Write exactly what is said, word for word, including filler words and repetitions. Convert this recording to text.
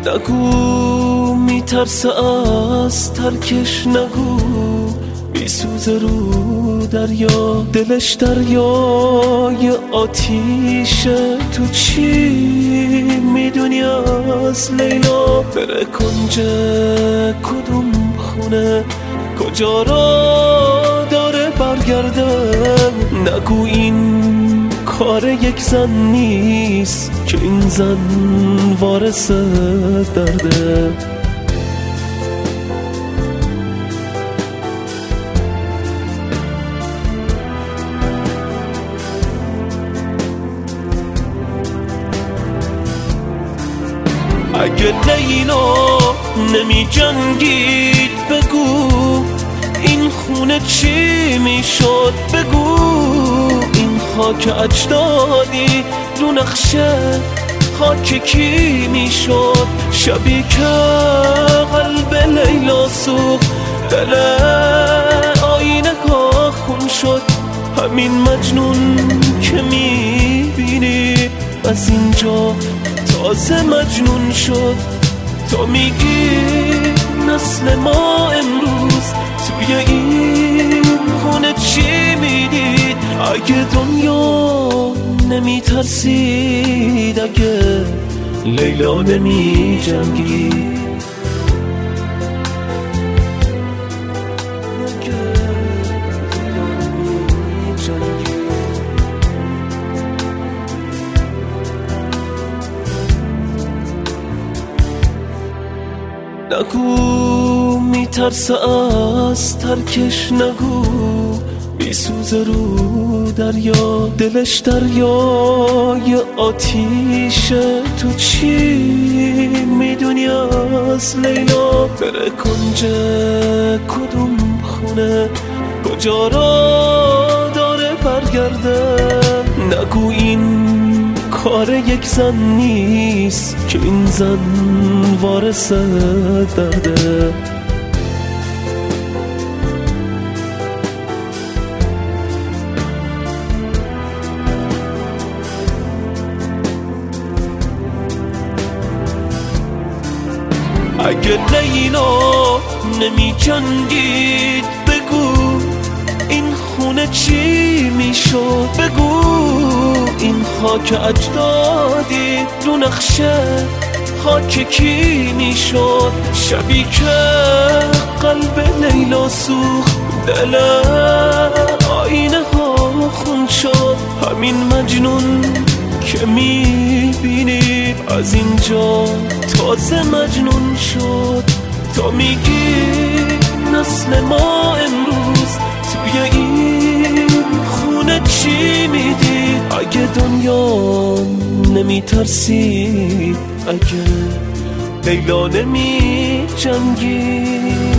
نگو میترسه از ترکش، نگو میسوزه رو دریا، دلش دریای آتیشه. تو چی میدونی از لیلا؟ بره کنج کدوم خونه، کجا را داره برگرده؟ نگو این کار یک زن نیست که این زن وارث درده. اگه لیلا نمی جنگید بگو این خونه چی میشد؟ بگو این خاک اجدادی رو نقشه خاک کی میشد؟ شبی که قلب لیلا سوخت، دل آینه ها خون شد. همین مجنون که میبینی از اینجا تازه مجنون شد. تو میگی نسل ما امروز توی این خونه چی میدید؟ اگه دنیا نمیترسید، اگه لیلا نمی جنگید، نگو میترسه از ترکش، نگو میسوزه رو دریا، دلش دریای آتیشه. تو چی میدونی از لیلا؟ بره کنج کدوم خونه، کجا را داره برگرده؟ نگو این کار یک زن نیست که این زن وارث درده. اگه لیلا نمی جنگید بگو این خونه چی میشد؟ بگو این خاک اجدادی رو نقشه خاک کی میشد؟ شبی که قلب لیلا سوخت، دل آینه ها خون شد. همین مجنون که میبینی از اینجا تازه مجنون شد. تو میگی نسل ما امروز توی این خونه چی میدید؟ اگه دنیا نمیترسید، اگه لیلا نمی جنگید.